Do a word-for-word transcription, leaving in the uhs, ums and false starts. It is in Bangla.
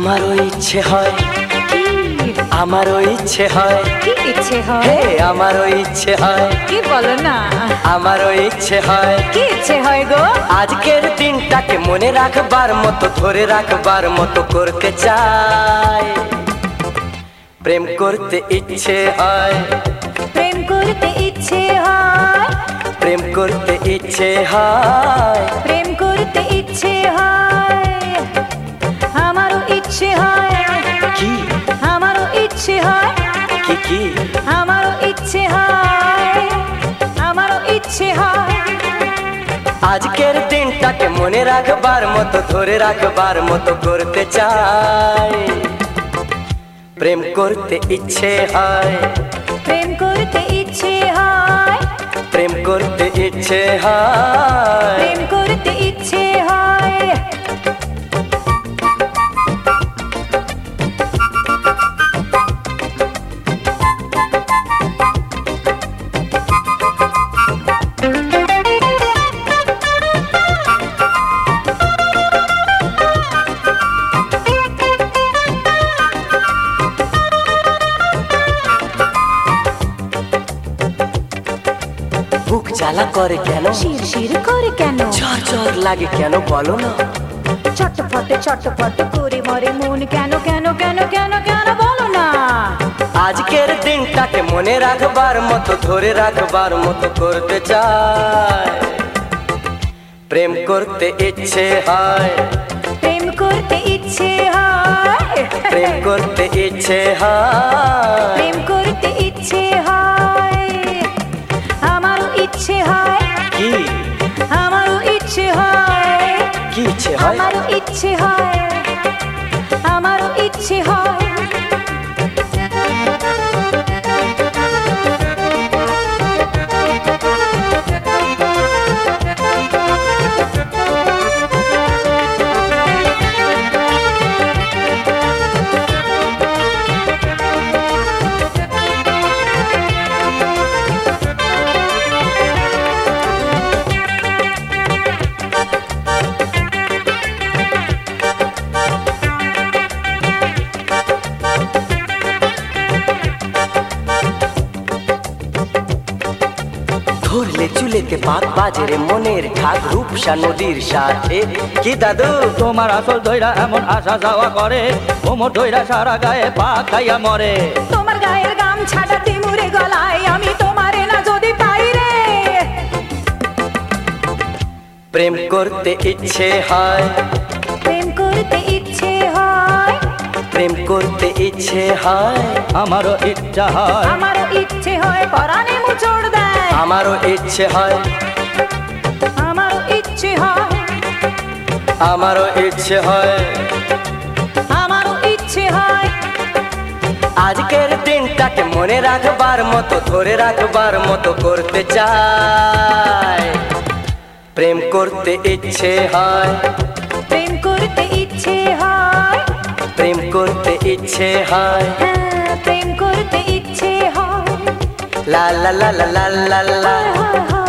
আমারও ইচ্ছে হয়, কি আমারও ইচ্ছে হয়, কি ইচ্ছে হয়? হে আমারও ইচ্ছে হয়, কি বলো না, আমারও ইচ্ছে হয়, কি ইচ্ছে হয় গো? আজকের দিনটাকে মনে রাখবার মতো, ধরে রাখবার মতো করতে চাই। প্রেম করতে ইচ্ছে হয়, প্রেম করতে ইচ্ছে হয়, প্রেম করতে ইচ্ছে হয়, প্রেম করতে ইচ্ছে হয়, আমারও ইচ্ছে হয়, কি আমারও ইচ্ছে হয়, কি কি আমারও ইচ্ছে হয়, আমারও ইচ্ছে হয়, আজকের দিনটাকে মনে রাখবার মতো, ধরে রাখবার মতো করতে চাই। প্রেম করতে ইচ্ছে হয়, প্রেম করতে ইচ্ছে হয়, প্রেম করতে ইচ্ছে হয়, প্রেম করতে ইচ্ছে হয়। বুক জ্বালা করে কেন, শির শির করে কেন, ঝড় ঝড় লাগে কেন বলো না, ছটফট ছটফট করে মরে মন কেন কেন কেন কেন কেন বলো না। আজকের দিনটাকে মনে রাখবার মতো, ধরে রাখবার মতো করতে চাই। প্রেম করতে ইচ্ছে হয়, প্রেম করতে ইচ্ছে হয়, প্রেম করতে ইচ্ছে হয়, প্রেম করতে ইচ্ছে হয়, আমারও ইচ্ছে হয়, কি আমারও ইচ্ছে হয়, কি ইচ্ছে হয়, আমারও ইচ্ছে হয়, আমারও ইচ্ছে হয়। ধরলে চুলেতে পাক বাজে রে মনের ঠাক, রূপসা নদীর সাথে। কি দাদু তোমার আসল ধৈরা এমন আসা যাওয়া করে, ওমর ধৈরা সারা গায়ে পা খাইয়া মরে। তোমার গায়ের গাম ছাড়া তিমুরে গলায়, আমি তোমারে না যদি পাই রে। প্রেম করতে ইচ্ছে হয়, প্রেম করতে ইচ্ছে হয়, প্রেম করতে ইচ্ছে হয়, আমারও ইচ্ছা হয়, আমারও ইচ্ছে হয়, পরাণে মুচড় দেয়, আমারও ইচ্ছে হয়, আমারও ইচ্ছে হয়, আমারও ইচ্ছে হয়, আমারও ইচ্ছে হয়, আজকের দিনটাকে মনে রাখবার মতো, ধরে রাখবার মতো করতে চাই। প্রেম করতে ইচ্ছে হয়, প্রেম করতে ইচ্ছে হয়, প্রেম করতে ইচ্ছে হয়, হ্যাঁ, প্রেম করতে ইচ্ছে হয়, লা লা লা লা লা লা লা। হয়, হয়, হয়।